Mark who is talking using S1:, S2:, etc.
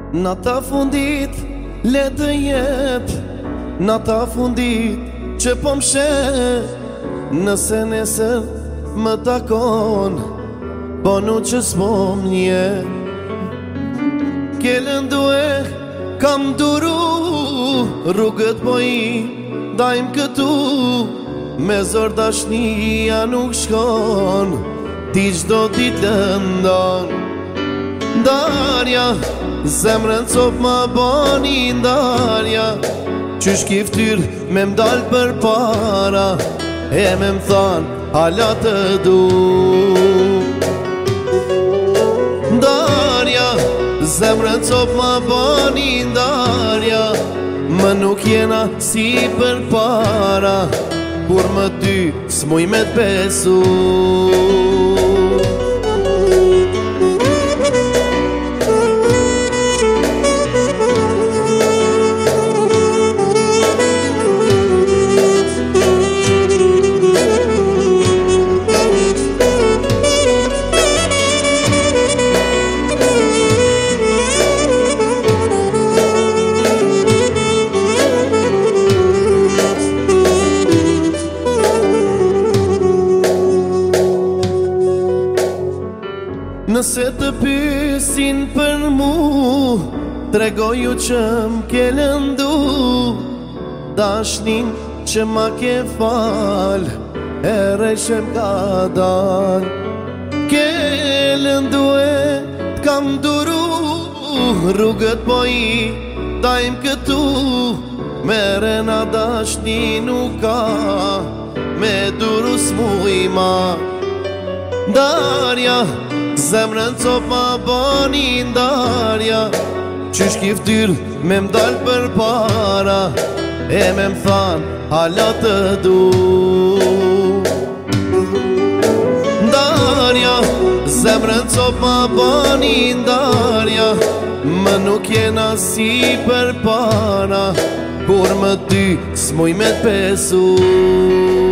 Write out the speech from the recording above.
S1: Nata fundit, le të jep Nata fundit, që po mshe Nëse nesër më takon Po nu që s'po m'nje Kelen due kam duru Rrugët po i dajmë këtu Me zor dashnia nuk shkon Ti qdo dit lëndon Darja, zemrën cop ma bani ndarja Qysh ki ftyr me m'dal për para E me m'than hala të du Darja, zemrën cop ma bani ndarja Më nuk jena si për para Kur më ty s'muj me t'besu Nëse të pysin për mu Tregoju që m'ke lëndu Dashnin që ma ke fal Ere që m'ka dal Ke lëndu e t'kam duru Rrugët po i dajmë këtu Mere na dashni nuk ka Me duru s'muj ma Darja, zemrën cop ma bani ndarja Qysh ki ftyr me m'dal për para E me m'than hala të du Darja, zemrën cop ma bani ndarja Më nuk jena si për para Kur më ty s'muj me t'besu